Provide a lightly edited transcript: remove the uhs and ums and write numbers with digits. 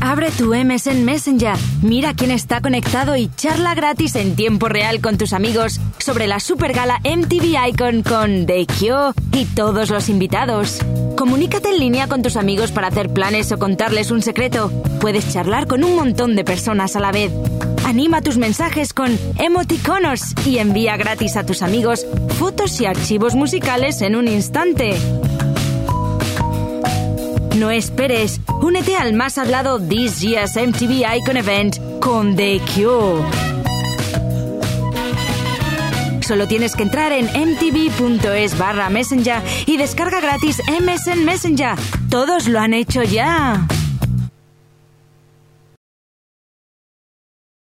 Abre tu MSN Messenger, mira quién está conectado y charla gratis en tiempo real con tus amigos sobre la supergala MTV Icon con Daekyo y todos los invitados. Comunícate en línea con tus amigos para hacer planes o contarles un secreto. Puedes charlar con un montón de personas a la vez. Anima tus mensajes con emoticonos y envía gratis a tus amigos fotos y archivos musicales en un instante. No esperes, únete al más hablado This Year's MTV Icon Event con Daekyo. Solo tienes que entrar en mtv.es/messenger y descarga gratis MSN Messenger. Todos lo han hecho ya.